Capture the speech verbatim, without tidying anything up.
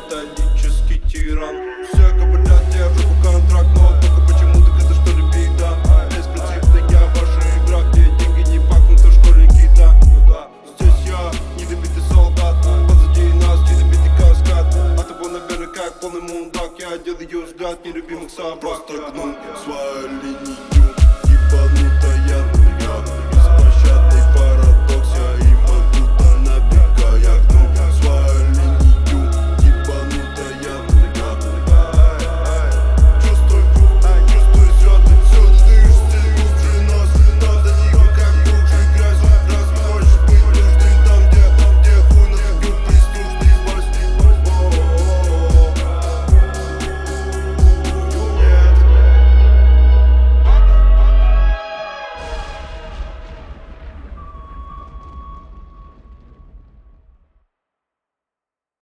металлический тиран. Все говорят, я в жопу контракт, но только почему-то это что ли беда. Беспринципная ваша игра, где деньги не пахнут, а школьники, да. Здесь я, недобитый солдат, позади нас недобитый каскад. А тобой, наверное, как полный мудак, я делаю взгляд нелюбимых собак. Просто гну свои линии.